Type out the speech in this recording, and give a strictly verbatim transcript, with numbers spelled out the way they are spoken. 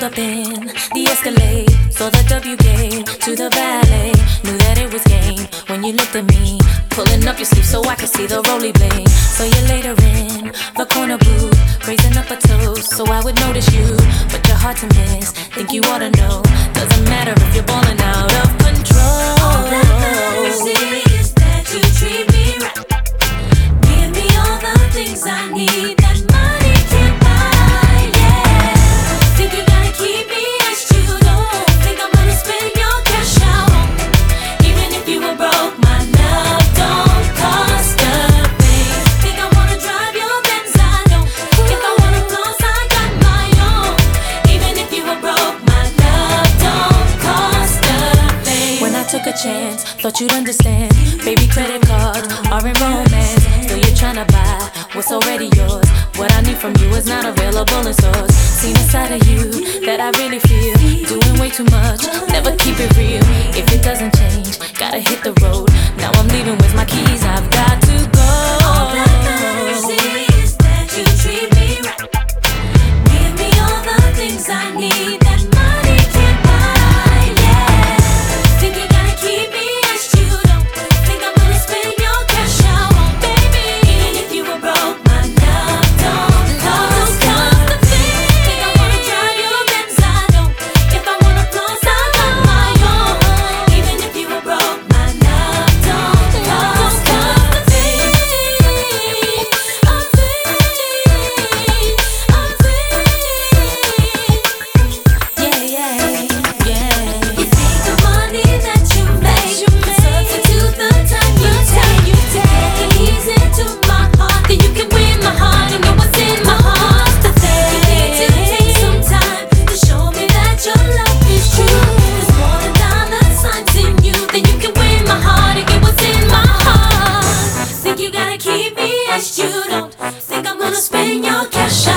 up in the Escalade, saw the W gave to the valet. Knew that it was game when you looked at me, pulling up your sleeve so I could see the roly blade. So you later in the corner booth, raising up a toast so I would notice you, but you're hard to miss. Think you ought to know, doesn't matter if you're balling out of control. All that matters is that you treat me right. Give me all the things I need that money can't buy. Yeah, think you gotta keep me as you don't think I'm gonna spend your cash out on me. Even if you were broke, my love don't cost a thing. Think I wanna drive your Benz, I don't. If I wanna floss, I got my own. Even if you were broke, my love don't cost a thing. When I took a chance, thought you'd understand. Baby, credit cards are in romance. Still you're tryna buy what's already yours. What I need from you is not available in stores. Seen a side of you that I really feel. Doing way too much, never keep it real. If it doesn't change, gotta hit the road. Now I'm leaving with my keys, I've got to go. All that matters is that you treat me right. Give me all the things I need that money can't buy. Yeah, think you gotta keep me as you don't think I'm gonna spend your cash out on me. Baby, even if you were broke, my love don't cost a thing. Think I wanna drive your Benz, I don't. If I wanna floss, I got my own. Even if you were broke, my love don't cost a thing. A thing, a thing. Yeah, yeah, yeah. You think the money that you make substitute the time you take. You take the keys into my heart, then you can win my heart. You know what's in my heart. The thing you need to take some time to show me that your love is true. There's more than dollar signs in you, then you can win my heart and get what's in my heart. Think you gotta keep me as you don't think I'm gonna spend your cash out.